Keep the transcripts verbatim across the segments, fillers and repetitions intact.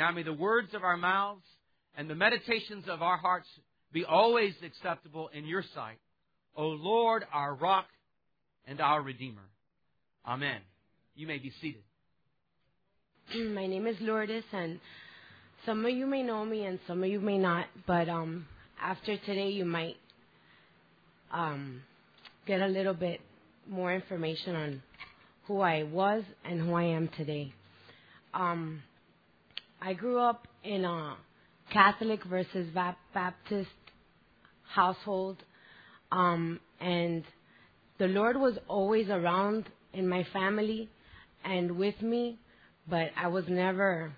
Now may the words of our mouths and the meditations of our hearts be always acceptable in your sight, O Lord, our rock and our Redeemer. Amen. You may be seated. My name is Lourdes, and some of you may know me and some of you may not, but um, after today you might um, get a little bit more information on who I was and who I am today. Um, I grew up in a Catholic versus Baptist household, um, and the Lord was always around in my family and with me, but I was never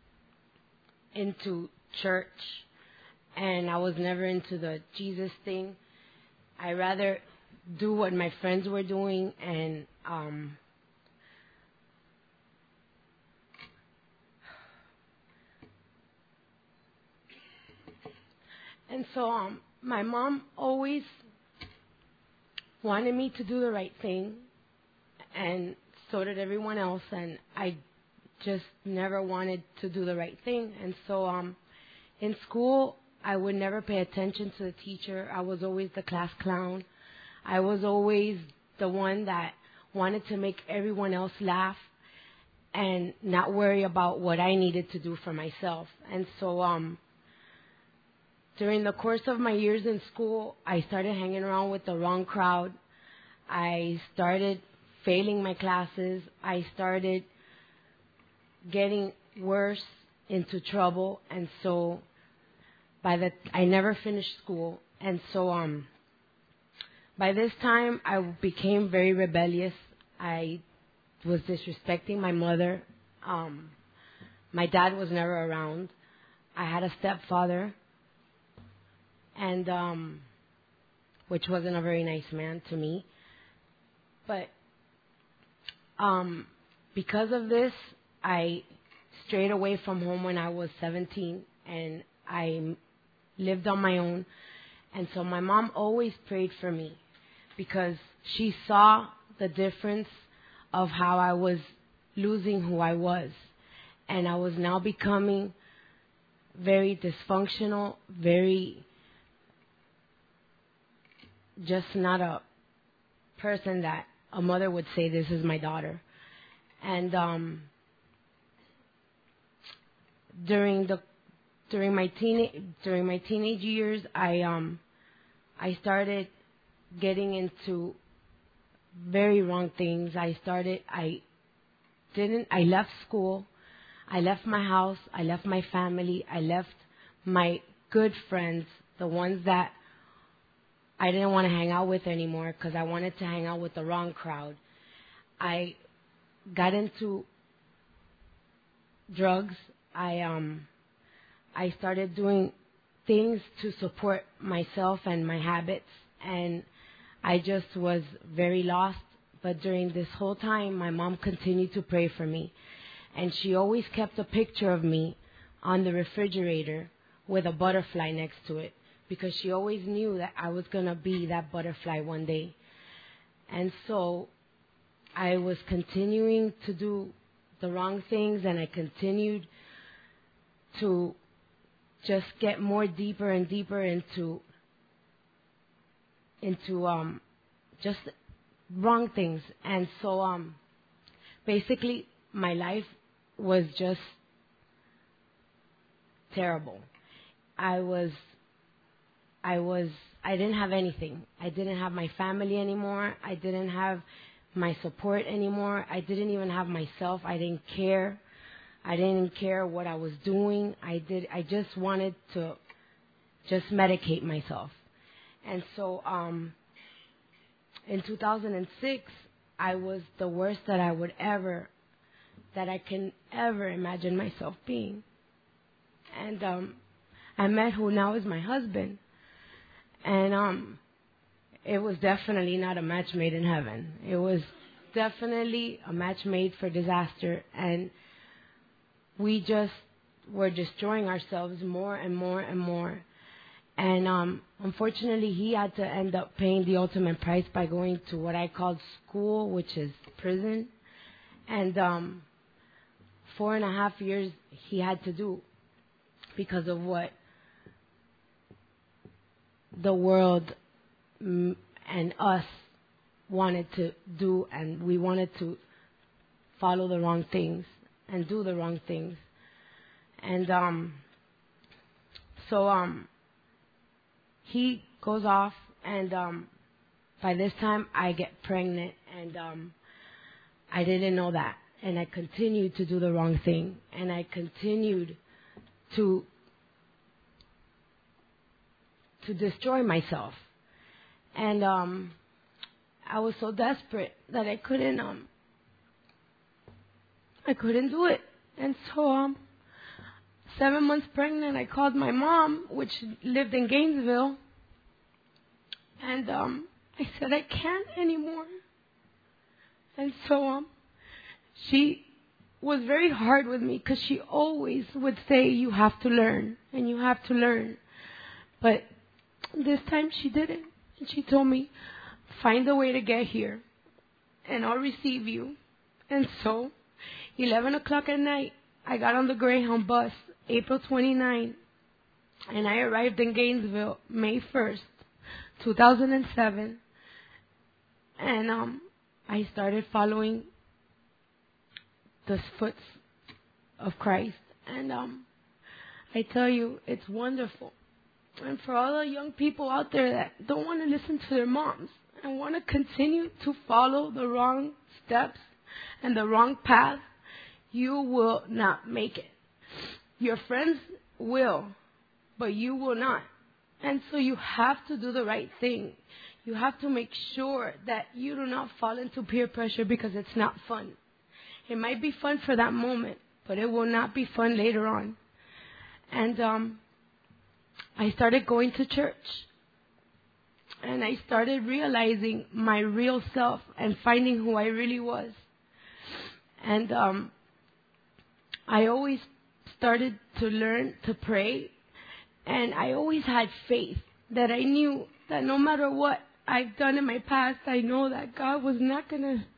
into church, and I was never into the Jesus thing. I rather do what my friends were doing, and um, and so um, my mom always wanted me to do the right thing, and so did everyone else, and I just never wanted to do the right thing. And so um, in school, I would never pay attention to the teacher. I was always the class clown. I was always the one that wanted to make everyone else laugh and not worry about what I needed to do for myself. And so um, during the course of my years in school, I started hanging around with the wrong crowd. I started failing my classes. I started getting worse, into trouble, and so by the I never finished school. And so um by this time I became very rebellious. I was disrespecting my mother. Um my dad was never around. I had a stepfather, and um, which wasn't a very nice man to me. But um, because of this, I strayed away from home when I was seventeen, and I lived on my own. And so my mom always prayed for me because she saw the difference of how I was losing who I was. And I was now becoming very dysfunctional, very just not a person that a mother would say, this is my daughter. And um, during the during my teen during my teenage years, I um I started getting into very wrong things. I started I didn't I left school. I left my house, I left my family, I left my good friends, the ones that I didn't want to hang out with anymore because I wanted to hang out with the wrong crowd. I got into drugs. I um I started doing things to support myself and my habits, and I just was very lost. But during this whole time, my mom continued to pray for me. And she always kept a picture of me on the refrigerator with a butterfly next to it, because she always knew that I was going to be that butterfly one day. And so I was continuing to do the wrong things, and I continued to just get more deeper and deeper into into um just wrong things. And so um basically my life was just terrible. I was, I was, I didn't have anything. I didn't have my family anymore. I didn't have my support anymore. I didn't even have myself. I didn't care. I didn't care what I was doing. I did. I just wanted to just medicate myself. And so, um, in two thousand six, I was the worst that I would ever. that I can ever imagine myself being. And um, I met who now is my husband. And um, it was definitely not a match made in heaven. It was definitely a match made for disaster. And we just were destroying ourselves more and more and more. And um, unfortunately, he had to end up paying the ultimate price by going to what I called school, which is prison. And um, four and a half years he had to do because of what the world and us wanted to do, and we wanted to follow the wrong things and do the wrong things. And um, so um, he goes off, and um, by this time I get pregnant, and um, I didn't know that. And I continued to do the wrong thing, and I continued to to destroy myself. And um, I was so desperate that I couldn't um, I couldn't do it. And so um, seven months pregnant, I called my mom, which lived in Gainesville, and um, I said, I can't anymore. And so um, she was very hard with me because she always would say, you have to learn, and you have to learn. But this time she didn't. And she told me, find a way to get here, and I'll receive you. And so, eleven o'clock at night, I got on the Greyhound bus, April twenty-ninth, and I arrived in Gainesville, May first, two thousand seven. And um, I started following the footsteps of Christ. And um, I tell you, it's wonderful. And for all the young people out there that don't want to listen to their moms and want to continue to follow the wrong steps and the wrong path, you will not make it. Your friends will, but you will not. And so you have to do the right thing. You have to make sure that you do not fall into peer pressure, because it's not fun. It might be fun for that moment, but it will not be fun later on. And um, I started going to church. And I started realizing my real self and finding who I really was. And um, I always started to learn to pray. And I always had faith that I knew that no matter what I've done in my past, I know that God was not going to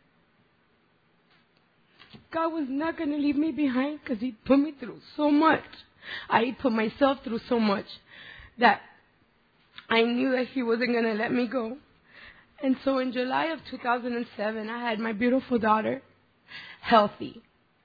God was not going to leave me behind, because He put me through so much. I put myself through so much that I knew that He wasn't going to let me go. And so in July of two thousand seven, I had my beautiful daughter, healthy.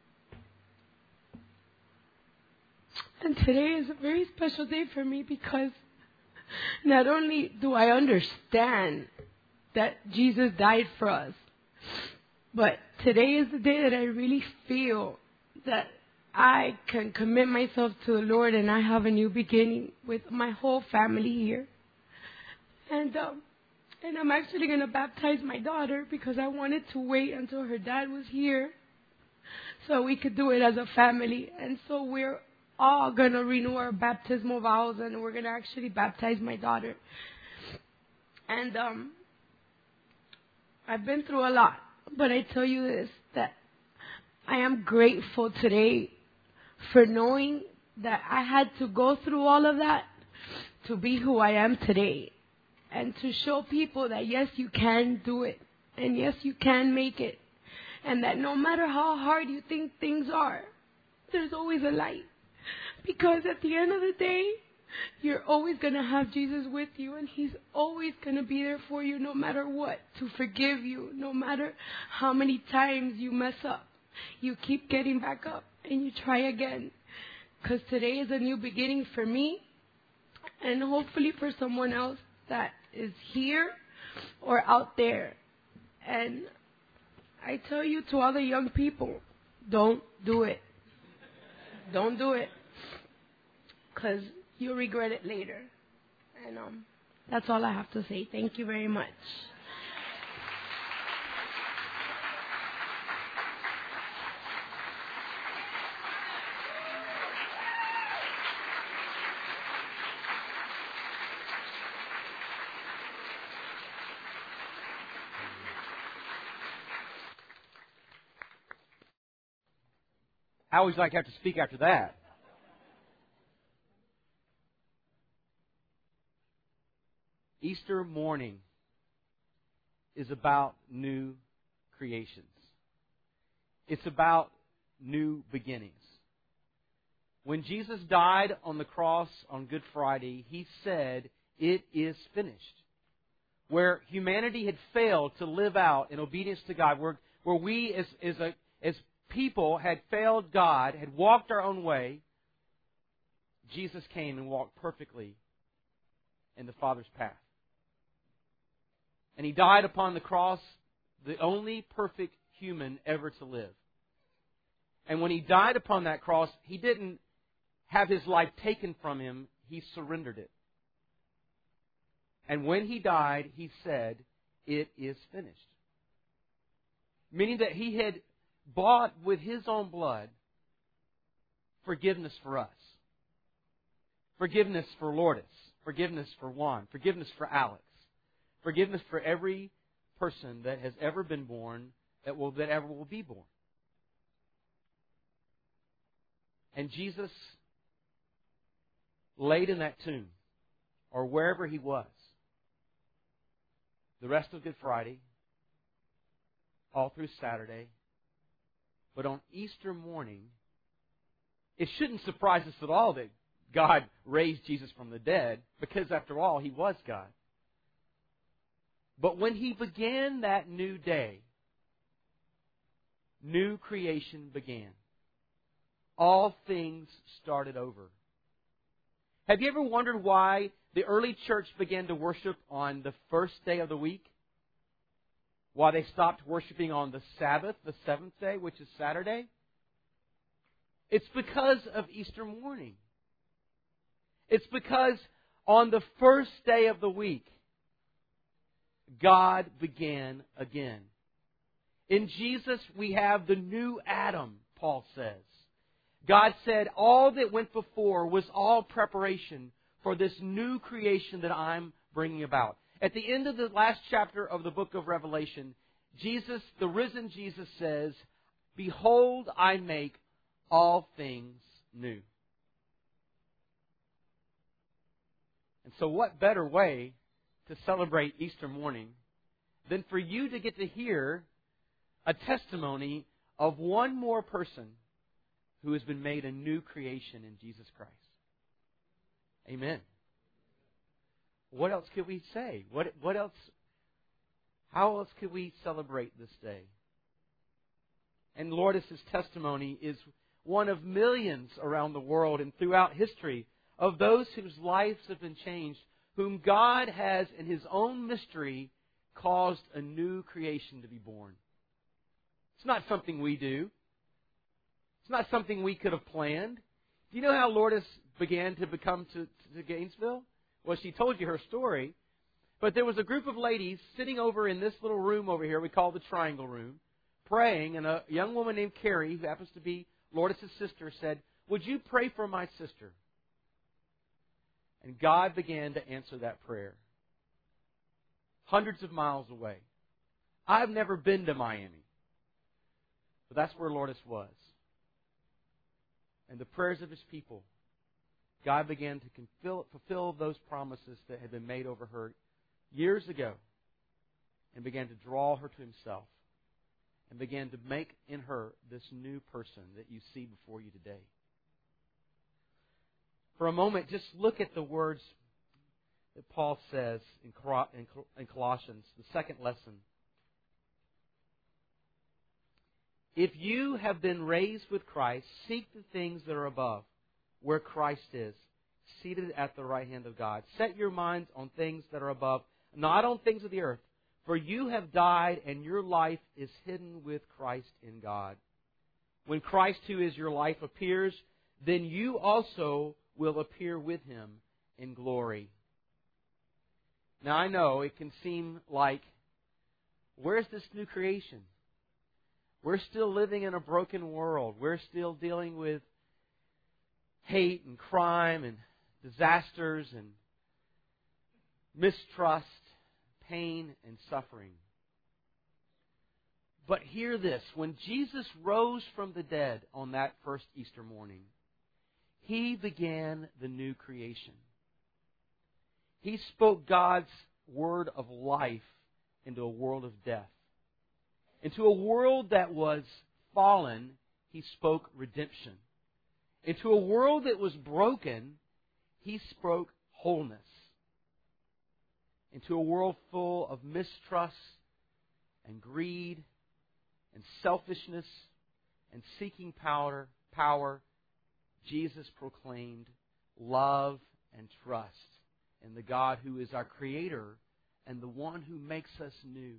And today is a very special day for me, because not only do I understand that Jesus died for us, but today is the day that I really feel that I can commit myself to the Lord, and I have a new beginning with my whole family here. And um, and I'm actually going to baptize my daughter, because I wanted to wait until her dad was here so we could do it as a family. And so we're all going to renew our baptismal vows, and we're going to actually baptize my daughter. And um, I've been through a lot, but I tell you this, that I am grateful today for knowing that I had to go through all of that to be who I am today, and to show people that yes, you can do it, and yes, you can make it, and that no matter how hard you think things are, there's always a light. Because at the end of the day, you're always going to have Jesus with you, and He's always going to be there for you no matter what, to forgive you, no matter how many times you mess up. You keep getting back up, and you try again. Because today is a new beginning for me, and hopefully for someone else that is here or out there. And I tell you, to all the young people, don't do it. Don't do it. Because you'll regret it later. And um, that's all I have to say. Thank you very much. I always like to have to speak after that. Easter morning is about new creations. It's about new beginnings. When Jesus died on the cross on Good Friday, He said, "It is finished." Where humanity had failed to live out in obedience to God, where, where we as, as, a, as people had failed God, had walked our own way, Jesus came and walked perfectly in the Father's path. And He died upon the cross, the only perfect human ever to live. And when He died upon that cross, He didn't have His life taken from Him, He surrendered it. And when He died, He said, "It is finished." Meaning that He had bought with His own blood forgiveness for us. Forgiveness for Lourdes. Forgiveness for Juan. Forgiveness for Alex. Forgiveness for every person that has ever been born, that will that ever will be born. And Jesus laid in that tomb, or wherever He was, the rest of Good Friday, all through Saturday. But on Easter morning, it shouldn't surprise us at all that God raised Jesus from the dead, because after all, He was God. But when He began that new day, new creation began. All things started over. Have you ever wondered why the early church began to worship on the first day of the week? Why they stopped worshiping on the Sabbath, the seventh day, which is Saturday? It's because of Easter morning. It's because on the first day of the week, God began again. In Jesus, we have the new Adam, Paul says. God said all that went before was all preparation for this new creation that I'm bringing about. At the end of the last chapter of the book of Revelation, Jesus, the risen Jesus, says, "Behold, I make all things new." And so what better way to celebrate Easter morning than for you to get to hear a testimony of one more person who has been made a new creation in Jesus Christ. Amen. What else could we say? What what else? How else could we celebrate this day? And Lourdes' testimony is one of millions around the world and throughout history of those whose lives have been changed, whom God has, in His own mystery, caused a new creation to be born. It's not something we do. It's not something we could have planned. Do you know how Lourdes began to become to, to Gainesville? Well, she told you her story. But there was a group of ladies sitting over in this little room over here we call the Triangle Room, praying, and a young woman named Carrie, who happens to be Lourdes' sister, said, "Would you pray for my sister?" And God began to answer that prayer. Hundreds of miles away. I've never been to Miami. But that's where Lourdes was. And the prayers of His people, God began to fulfill, fulfill those promises that had been made over her years ago, and began to draw her to Himself, and began to make in her this new person that you see before you today. For a moment, just look at the words that Paul says in Colossians, the second lesson. If you have been raised with Christ, seek the things that are above, where Christ is, seated at the right hand of God. Set your minds on things that are above, not on things of the earth. For you have died, and your life is hidden with Christ in God. When Christ, who is your life, appears, then you also will appear with Him in glory. Now, I know it can seem like, where's this new creation? We're still living in a broken world. We're still dealing with hate and crime and disasters and mistrust, pain and suffering. But hear this. When Jesus rose from the dead on that first Easter morning, He began the new creation. He spoke God's word of life into a world of death. Into a world that was fallen, He spoke redemption. Into a world that was broken, He spoke wholeness. Into a world full of mistrust and greed and selfishness and seeking power, power, Jesus proclaimed love and trust in the God who is our Creator and the one who makes us new.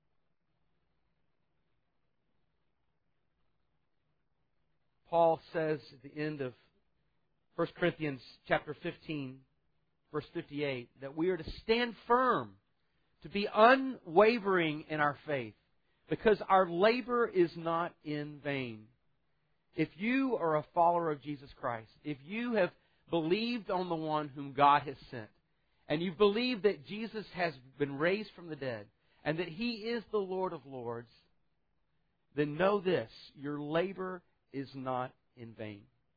Paul says at the end of First Corinthians chapter fifteen, verse fifty-eight, that we are to stand firm, to be unwavering in our faith, because our labor is not in vain. If you are a follower of Jesus Christ, if you have believed on the one whom God has sent, and you believe that Jesus has been raised from the dead, and that He is the Lord of Lords, then know this, your labor is not in vain.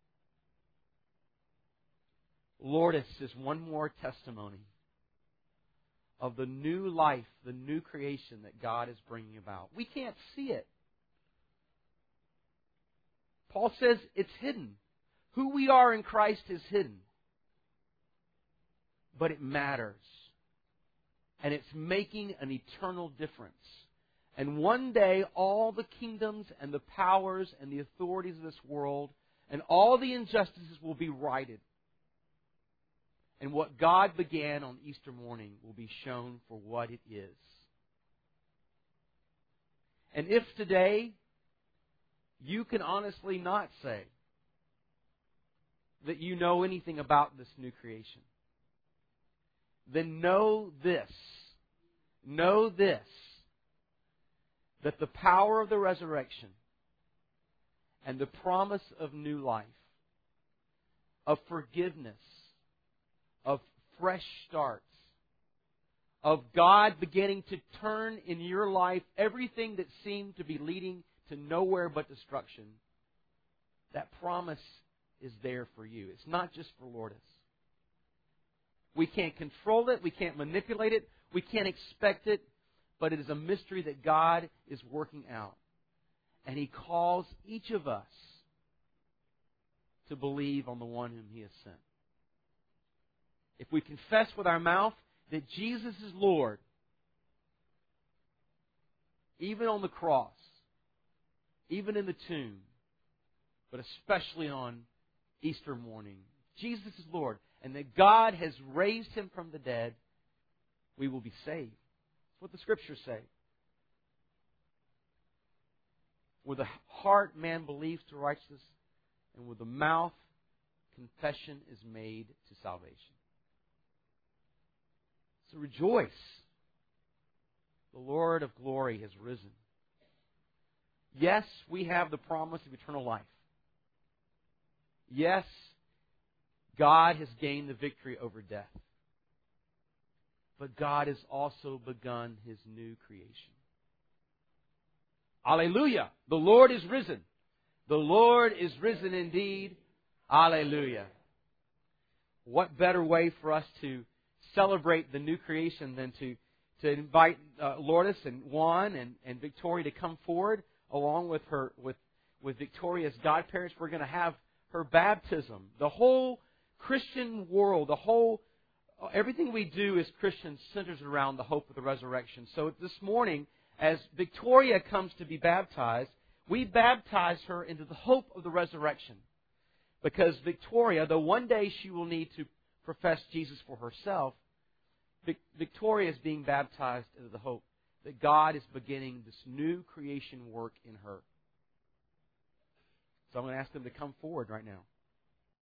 Lourdes is one more testimony of the new life, the new creation that God is bringing about. We can't see it. Paul says it's hidden. Who we are in Christ is hidden. But it matters. And it's making an eternal difference. And one day, all the kingdoms and the powers and the authorities of this world and all the injustices will be righted. And what God began on Easter morning will be shown for what it is. And if today you can honestly not say that you know anything about this new creation, then know this. Know this. That the power of the resurrection and the promise of new life, of forgiveness, of fresh starts, of God beginning to turn in your life everything that seemed to be leading to nowhere but destruction, that promise is there for you. It's not just for Lourdes. We can't control it. We can't manipulate it. We can't expect it. But it is a mystery that God is working out. And He calls each of us to believe on the one whom He has sent. If we confess with our mouth that Jesus is Lord, even on the cross, even in the tomb, but especially on Easter morning, Jesus is Lord, and that God has raised Him from the dead, we will be saved. That's what the Scriptures say. With the heart man believes to righteousness, and with the mouth confession is made to salvation. So rejoice. The Lord of glory has risen. Yes, we have the promise of eternal life. Yes, God has gained the victory over death. But God has also begun His new creation. Alleluia! The Lord is risen. The Lord is risen indeed. Alleluia! What better way for us to celebrate the new creation than to, to invite uh, Lourdes and Juan and, and Victoria to come forward along with her with, with Victoria's godparents. We're going to have her baptism. The whole Christian world, the whole everything we do as Christians centers around the hope of the resurrection. So this morning, as Victoria comes to be baptized, we baptize her into the hope of the resurrection. Because Victoria, though one day she will need to profess Jesus for herself, Victoria is being baptized into the hope that God is beginning this new creation work in her. So I'm going to ask them to come forward right now.